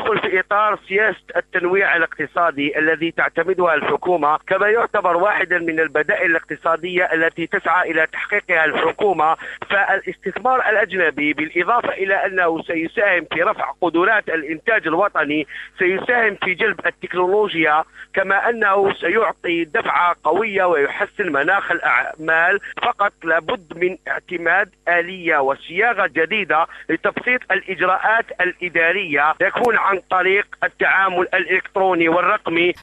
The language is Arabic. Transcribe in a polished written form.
يدخل في إطار سياسة التنويع الاقتصادي الذي تعتمدها الحكومة، كما يعتبر واحدا من البدائل الاقتصادية التي تسعى إلى تحقيقها الحكومة. فالاستثمار الأجنبي بالإضافة إلى أنه سيساهم في رفع قدرات الإنتاج الوطني، سيساهم في جلب التكنولوجيا، كما أنه سيعطي دفعة قوية ويحسن مناخ الأعمال. فقط لابد من اعتماد آلية وصياغة جديدة لتبسيط الإجراءات الإدارية، يكون عن طريق التعامل الإلكتروني والرقمي.